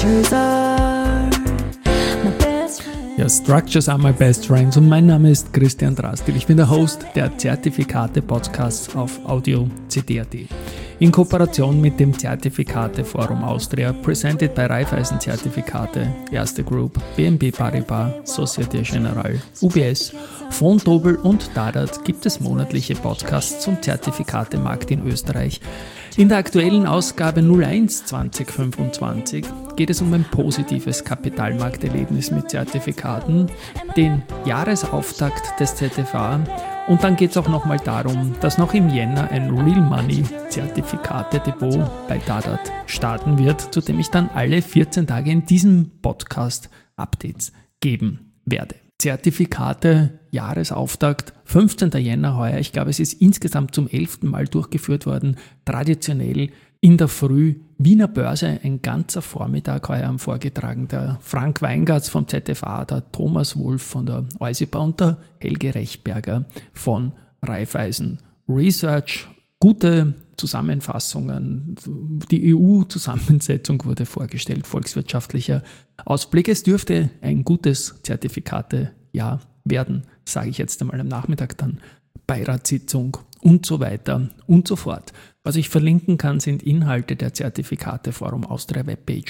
Ja, Structures are my best friends und mein Name ist Christian Drastil. Ich bin der Host der Zertifikate-Podcasts auf Audio CD.at. In Kooperation mit dem Zertifikate-Forum Austria, presented bei Raiffeisen Zertifikate, Erste Group, BNP Paribas, Societe Generale, UBS, Vontobel und Dadat gibt es monatliche Podcasts zum Zertifikatemarkt in Österreich. In der aktuellen Ausgabe 01 2025 geht es um ein positives Kapitalmarkterlebnis mit Zertifikaten, den Jahresauftakt des ZFA und dann geht es auch nochmal darum, dass noch im Jänner ein Real Money Zertifikate-Depot bei Dadat starten wird, zu dem ich dann alle 14 Tage in diesem Podcast Updates geben werde. Zertifikate, Jahresauftakt, 15. Jänner heuer. Ich glaube, es ist insgesamt zum 11. Mal durchgeführt worden. Traditionell in der Früh, Wiener Börse, ein ganzer Vormittag heuer am vorgetragen. Der Frank Weingartz vom ZFA, der Thomas Wolf von der Eusipa und der Helge Rechberger von Raiffeisen Research. Gute Zusammenfassungen, die EU-Zusammensetzung wurde vorgestellt, volkswirtschaftlicher Ausblick. Es dürfte ein gutes Zertifikatejahr werden, sage ich jetzt einmal am Nachmittag, dann Beiratssitzung und so weiter und so fort. Was ich verlinken kann, sind Inhalte der Zertifikate-Forum Austria Webpage,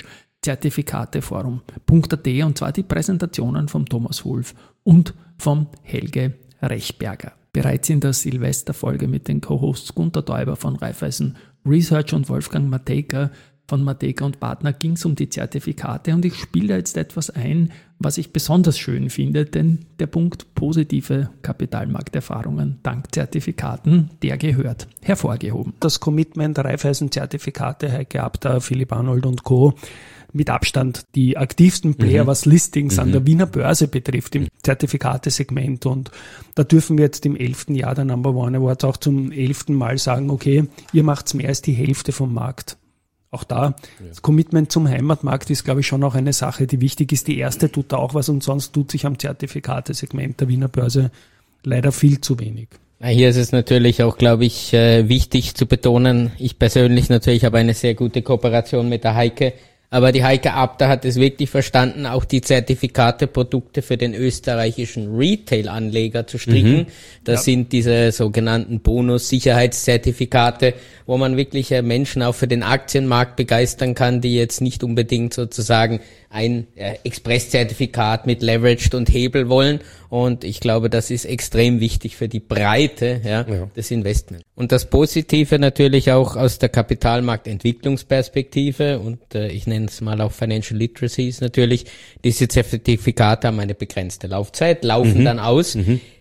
zertifikateforum.at und zwar die Präsentationen von Thomas Wolf und vom Helge Rechberger. Bereits in der Silvesterfolge mit den Co-Hosts Gunter Täuber von Raiffeisen Research und Wolfgang Matejka von Matejka und Partner ging es um die Zertifikate und ich spiele da jetzt etwas ein, was ich besonders schön finde, denn der Punkt positive Kapitalmarkterfahrungen dank Zertifikaten, der gehört hervorgehoben. Das Commitment Raiffeisen Zertifikate, Heike Abter, Philipp Arnold und Co. mit Abstand die aktivsten Player, was Listings an der Wiener Börse betrifft, im Zertifikatesegment. Und da dürfen wir jetzt im 11. Jahr der Number One Awards auch zum 11. Mal sagen, okay, ihr macht's mehr als die Hälfte vom Markt. Auch da, das Commitment zum Heimatmarkt ist, glaube ich, schon auch eine Sache, die wichtig ist. Die erste tut da auch was und sonst tut sich am Zertifikatesegment der Wiener Börse leider viel zu wenig. Hier ist es natürlich auch, glaube ich, wichtig zu betonen, ich persönlich natürlich habe eine sehr gute Kooperation mit der Heike, aber die Heike Abter hat es wirklich verstanden, auch die Zertifikateprodukte für den österreichischen Retail-Anleger zu stricken. Das sind diese sogenannten Bonus-Sicherheitszertifikate, wo man wirklich Menschen auch für den Aktienmarkt begeistern kann, die jetzt nicht unbedingt sozusagen ein Express-Zertifikat mit Leveraged und Hebel wollen. Und ich glaube, das ist extrem wichtig für die Breite des Investments. Und das Positive natürlich auch aus der Kapitalmarktentwicklungsperspektive und ich nenne es mal auch Financial Literacy ist natürlich, diese Zertifikate haben eine begrenzte Laufzeit, laufen dann aus.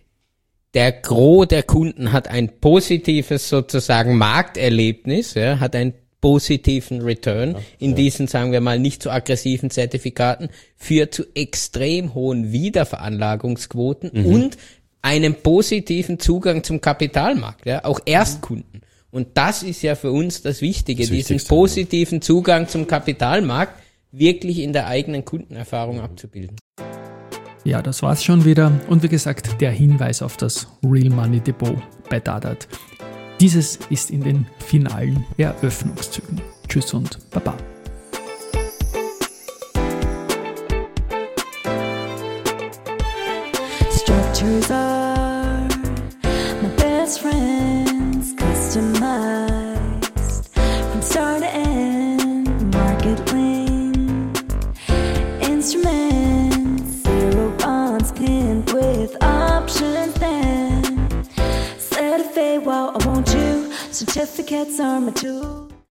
Der Gros der Kunden hat ein positives sozusagen Markterlebnis, hat einen positiven Return in diesen, sagen wir mal, nicht so aggressiven Zertifikaten, führt zu extrem hohen Wiederveranlagungsquoten und einem positiven Zugang zum Kapitalmarkt, auch Erstkunden. Und das ist ja für uns das Wichtige, diesen positiven Zugang zum Kapitalmarkt wirklich in der eigenen Kundenerfahrung abzubilden. Ja, das war's schon wieder. Und wie gesagt, der Hinweis auf das Real Money Depot bei Dadat. Dieses ist in den finalen Eröffnungszügen. Tschüss und Baba. Structures are my best friends, customized from start to end, market linked instruments, zero bonds pinned with options then. Wow, I want you. Certificates are my tool.